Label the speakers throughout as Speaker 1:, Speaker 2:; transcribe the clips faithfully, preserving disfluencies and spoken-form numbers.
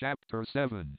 Speaker 1: Chapter seven.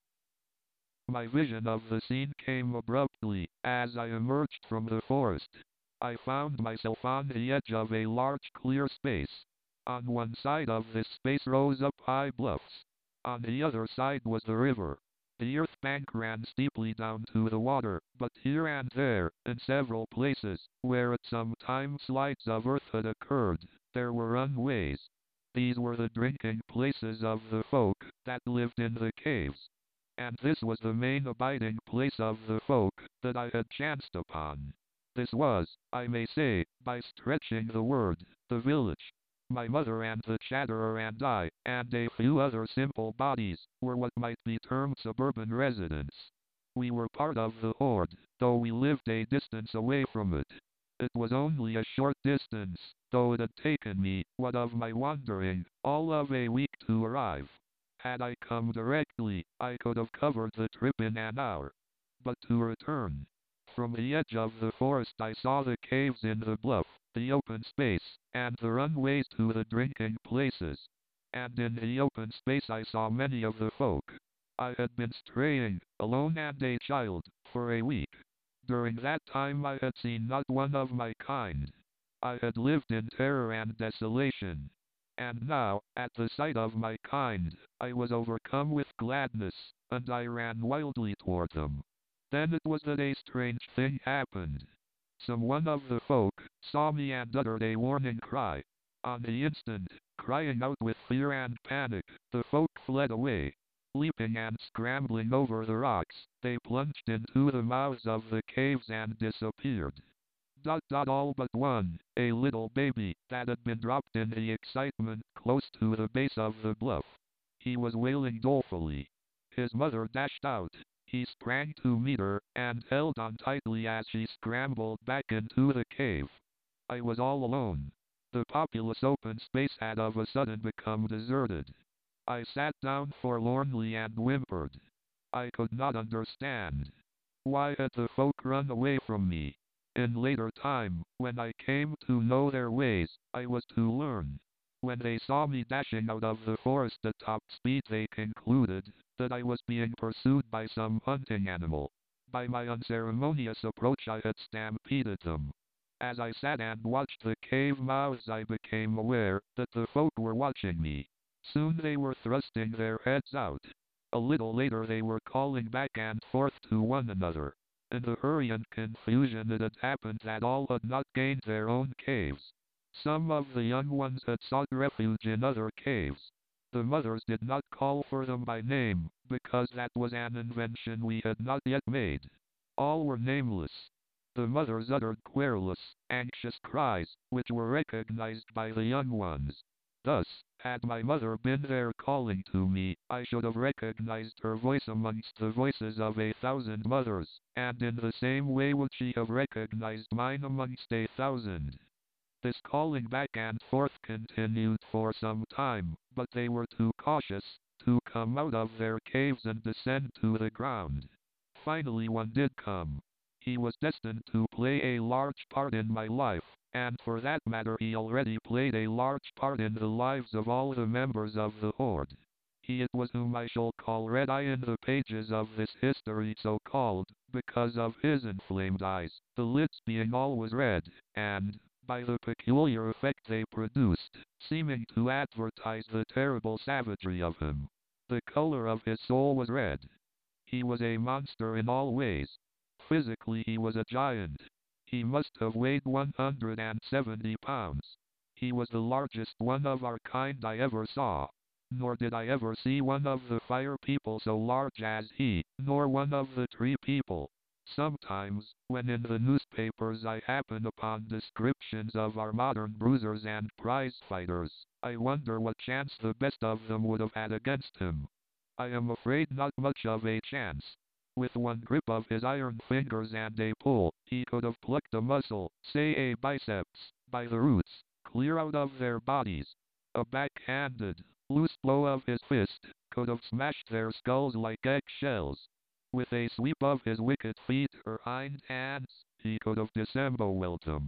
Speaker 1: My vision of the scene came abruptly, as I emerged from the forest. I found myself on the edge of a large clear space. On one side of this space rose up high bluffs. On the other side was the river. The earth bank ran steeply down to the water, but here and there, in several places, where at some time slides of earth had occurred, there were runways. These were the drinking places of the folk that lived in the caves. And this was the main abiding place of the folk that I had chanced upon. This was, I may say, by stretching the word, the village. My mother and the Chatterer and I, and a few other simple bodies, were what might be termed suburban residents. We were part of the horde, though we lived a distance away from it. It was only a short distance, though it had taken me, what of my wandering, all of a week to arrive. Had I come directly, I could have covered the trip in an hour. But to return. From the edge of the forest I saw the caves in the bluff, the open space, and the runways to the drinking places. And in the open space I saw many of the folk. I had been straying, alone and a child, for a week. During that time I had seen not one of my kind. I had lived in terror and desolation. And now, at the sight of my kind, I was overcome with gladness, and I ran wildly toward them. Then it was that a strange thing happened. Some one of the folk saw me and uttered a warning cry. On the instant, crying out with fear and panic, the folk fled away. Leaping and scrambling over the rocks, they plunged into the mouths of the caves and disappeared. Dot dot all but one, a little baby, that had been dropped in the excitement close to the base of the bluff. He was wailing dolefully. His mother dashed out. He sprang to meet her, and held on tightly as she scrambled back into the cave. I was all alone. The populous open space had of a sudden become deserted. I sat down forlornly and whimpered. I could not understand. Why had the folk run away from me? In later time, when I came to know their ways, I was to learn. When they saw me dashing out of the forest at top speed, they concluded that I was being pursued by some hunting animal. By my unceremonious approach I had stampeded them. As I sat and watched the cave mouths I became aware that the folk were watching me. Soon they were thrusting their heads out. A little later they were calling back and forth to one another. In the hurry and confusion it had happened that all had not gained their own caves. Some of the young ones had sought refuge in other caves. The mothers did not call for them by name, because that was an invention we had not yet made. All were nameless. The mothers uttered querulous, anxious cries, which were recognized by the young ones. Thus, had my mother been there calling to me, I should have recognized her voice amongst the voices of a thousand mothers, and in the same way would she have recognized mine amongst a thousand. This calling back and forth continued for some time, but they were too cautious to come out of their caves and descend to the ground. Finally one did come. He was destined to play a large part in my life, and for that matter he already played a large part in the lives of all the members of the horde. He it was whom I shall call Red-Eye in the pages of this history, so called, because of his inflamed eyes, the lids being always red, and, by the peculiar effect they produced, seeming to advertise the terrible savagery of him. The color of his soul was red. He was a monster in all ways. Physically he was a giant. He must have weighed one hundred seventy pounds. He was the largest one of our kind I ever saw. Nor did I ever see one of the fire people so large as he, nor one of the tree people. Sometimes, when in the newspapers I happen upon descriptions of our modern bruisers and prize fighters, I wonder what chance the best of them would have had against him. I am afraid not much of a chance. With one grip of his iron fingers and a pull, he could have plucked a muscle, say a biceps, by the roots, clear out of their bodies. A backhanded, loose blow of his fist could have smashed their skulls like eggshells. With a sweep of his wicked feet or hind hands, he could have disemboweled them.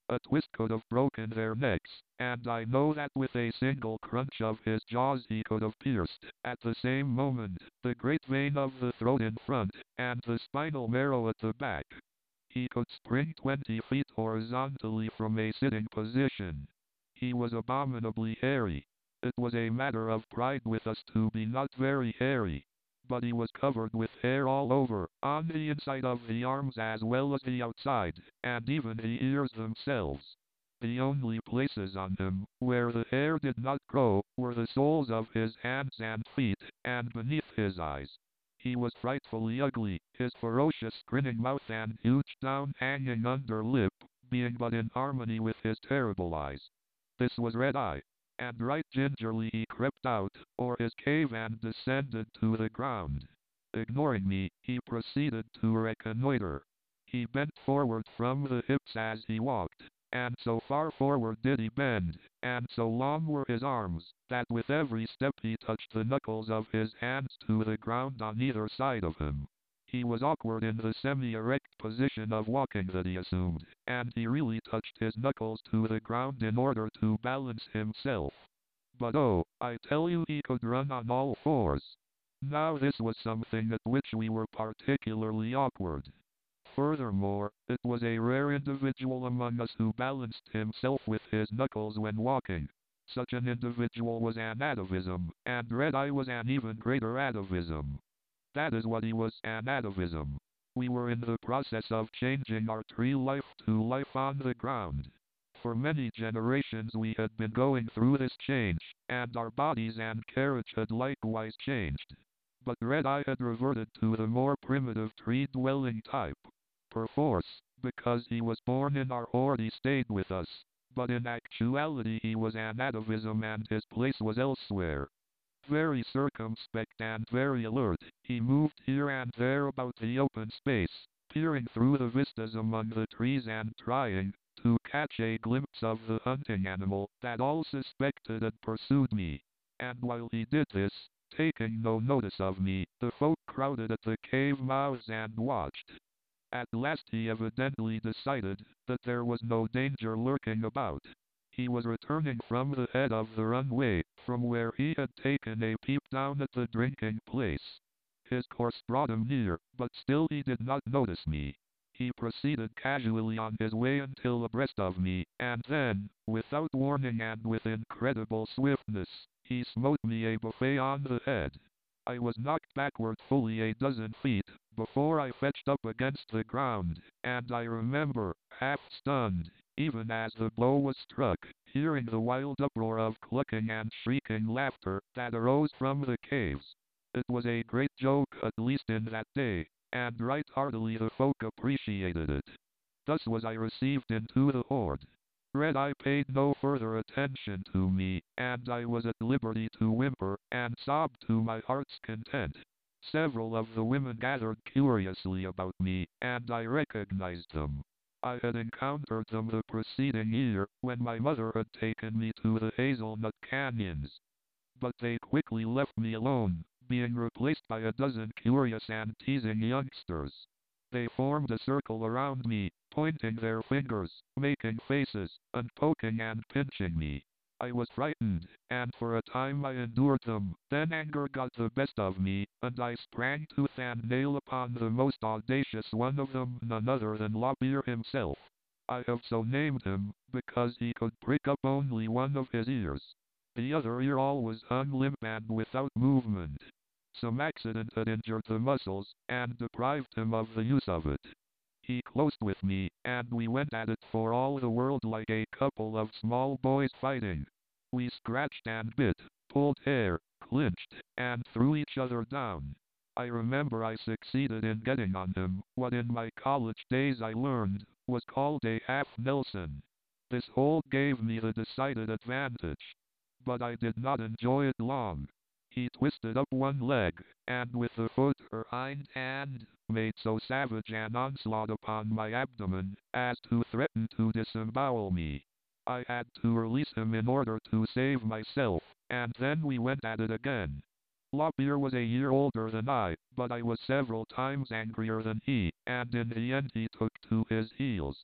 Speaker 1: A twist could have broken their necks, and I know that with a single crunch of his jaws he could have pierced, at the same moment, the great vein of the throat in front, and the spinal marrow at the back. He could spring twenty feet horizontally from a sitting position. He was abominably hairy. It was a matter of pride with us to be not very hairy. But he was covered with hair all over, on the inside of the arms as well as the outside, and even the ears themselves. The only places on him where the hair did not grow were the soles of his hands and feet, and beneath his eyes. He was frightfully ugly, his ferocious grinning mouth and huge down-hanging under lip being but in harmony with his terrible eyes. This was Red Eye. And right gingerly he crept out, or his cave and descended to the ground. Ignoring me, he proceeded to reconnoiter. He bent forward from the hips as he walked, and so far forward did he bend, and so long were his arms, that with every step he touched the knuckles of his hands to the ground on either side of him. He was awkward in the semi-erect position of walking that he assumed, and he really touched his knuckles to the ground in order to balance himself. But oh, I tell you he could run on all fours. Now this was something at which we were particularly awkward. Furthermore, it was a rare individual among us who balanced himself with his knuckles when walking. Such an individual was an atavism, and Red Eye was an even greater atavism. That is what he was, an atavism. We were in the process of changing our tree life to life on the ground. For many generations we had been going through this change, and our bodies and carriage had likewise changed. But Red Eye had reverted to the more primitive tree-dwelling type. Perforce, because he was born in our horde he stayed with us, but in actuality he was an atavism and his place was elsewhere. Very circumspect and very alert, he moved here and there about the open space, peering through the vistas among the trees and trying to catch a glimpse of the hunting animal that all suspected had pursued me. And while he did this, taking no notice of me, the folk crowded at the cave mouths and watched. At last he evidently decided that there was no danger lurking about. He was returning from the head of the runway, from where he had taken a peep down at the drinking place. His course brought him near, but still he did not notice me. He proceeded casually on his way until abreast of me, and then, without warning and with incredible swiftness, he smote me a buffet on the head. I was knocked backward fully a dozen feet, before I fetched up against the ground, and I remember, half stunned, even as the blow was struck, hearing the wild uproar of clucking and shrieking laughter that arose from the caves. It was a great joke, at least in that day, and right heartily the folk appreciated it. Thus was I received into the horde. Red Eye paid no further attention to me, and I was at liberty to whimper and sob to my heart's content. Several of the women gathered curiously about me, and I recognized them. I had encountered them the preceding year, when my mother had taken me to the hazelnut canyons. But they quickly left me alone, being replaced by a dozen curious and teasing youngsters. They formed a circle around me, pointing their fingers, making faces, and poking and pinching me. I was frightened, and for a time I endured them. Then anger got the best of me, and I sprang tooth and nail upon the most audacious one of them, none other than Lopir himself. I have so named him, because he could prick up only one of his ears. The other ear always hung limp and without movement. Some accident had injured the muscles, and deprived him of the use of it. He closed with me, and we went at it for all the world like a couple of small boys fighting. We scratched and bit, pulled hair, clinched, and threw each other down. I remember I succeeded in getting on him, what in my college days I learned was called a half Nelson. This hold gave me the decided advantage. But I did not enjoy it long. He twisted up one leg, and with the foot or hind hand, made so savage an onslaught upon my abdomen, as to threaten to disembowel me. I had to release him in order to save myself, and then we went at it again. Lopir was a year older than I, but I was several times angrier than he, and in the end he took to his heels.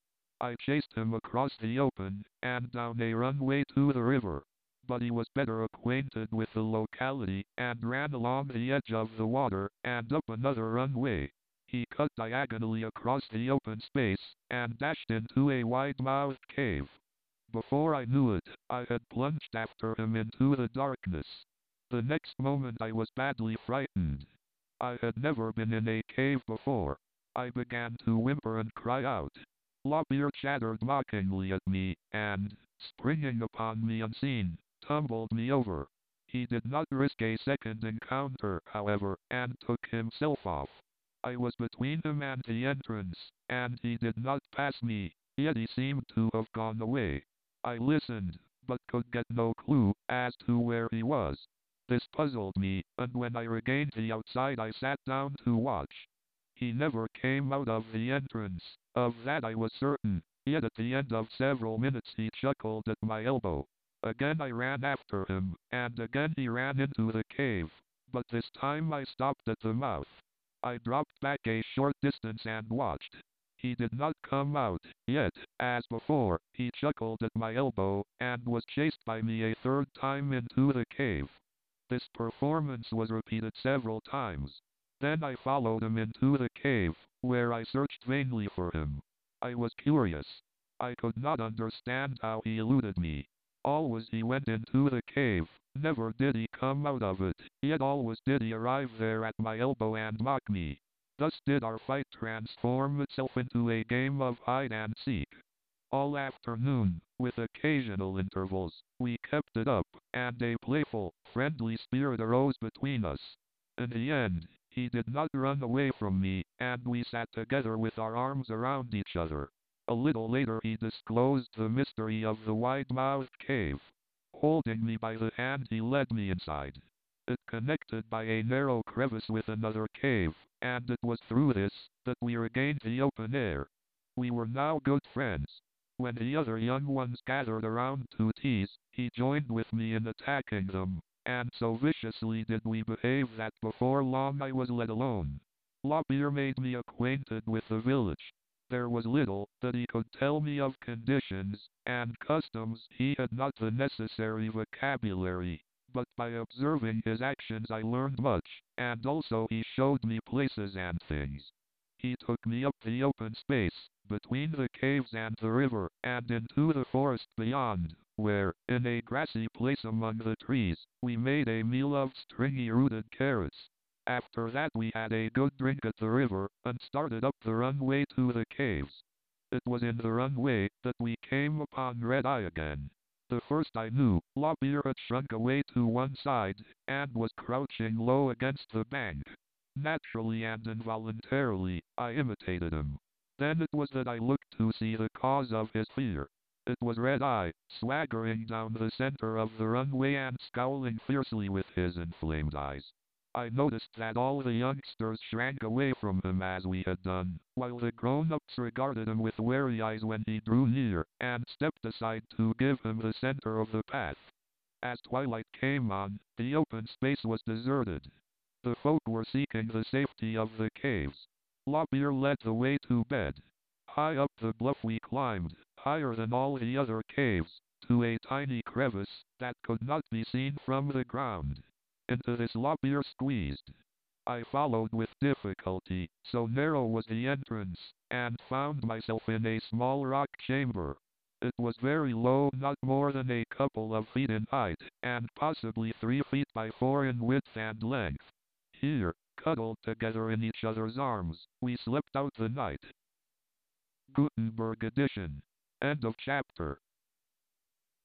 Speaker 1: I chased him across the open, and down a runway to the river. But he was better acquainted with the locality, and ran along the edge of the water, and up another runway. He cut diagonally across the open space, and dashed into a wide-mouthed cave. Before I knew it, I had plunged after him into the darkness. The next moment I was badly frightened. I had never been in a cave before. I began to whimper and cry out. Lopir chattered mockingly at me, and, springing upon me unseen, tumbled me over. He did not risk a second encounter, however, and took himself off. I was between him and the entrance, and he did not pass me, yet he seemed to have gone away. I listened, but could get no clue as to where he was. This puzzled me, and when I regained the outside I sat down to watch. He never came out of the entrance, of that I was certain, yet at the end of several minutes he chuckled at my elbow. Again I ran after him, and again he ran into the cave, but this time I stopped at the mouth. I dropped back a short distance and watched. He did not come out, yet, as before, he chuckled at my elbow, and was chased by me a third time into the cave. This performance was repeated several times. Then I followed him into the cave, where I searched vainly for him. I was curious. I could not understand how he eluded me. Always he went into the cave, never did he come out of it, yet always did he arrive there at my elbow and mock me. Thus did our fight transform itself into a game of hide and seek. All afternoon, with occasional intervals, we kept it up, and a playful, friendly spirit arose between us. In the end, he did not run away from me, and we sat together with our arms around each other. A little later he disclosed the mystery of the wide-mouthed cave. Holding me by the hand he led me inside. It connected by a narrow crevice with another cave, and it was through this that we regained the open air. We were now good friends. When the other young ones gathered around to tease, he joined with me in attacking them, and so viciously did we behave that before long I was let alone. Lopir made me acquainted with the village. There was little that he could tell me of conditions and customs. He had not the necessary vocabulary, but by observing his actions I learned much, and also he showed me places and things. He took me up the open space, between the caves and the river, and into the forest beyond, where, in a grassy place among the trees, we made a meal of stringy-rooted carrots. After that we had a good drink at the river, and started up the runway to the caves. It was in the runway that we came upon Red Eye again. The first I knew, Lopir had shrunk away to one side, and was crouching low against the bank. Naturally and involuntarily, I imitated him. Then it was that I looked to see the cause of his fear. It was Red Eye, swaggering down the center of the runway and scowling fiercely with his inflamed eyes. I noticed that all the youngsters shrank away from him as we had done, while the grown-ups regarded him with wary eyes when he drew near, and stepped aside to give him the center of the path. As twilight came on, the open space was deserted. The folk were seeking the safety of the caves. Lopir led the way to bed. High up the bluff we climbed, higher than all the other caves, to a tiny crevice that could not be seen from the ground. Into this Lopir squeezed. I followed with difficulty, so narrow was the entrance, and found myself in a small rock chamber. It was very low, not more than a couple of feet in height, and possibly three feet by four in width and length. Here, cuddled together in each other's arms, we slept out the night. Gutenberg edition. End of chapter.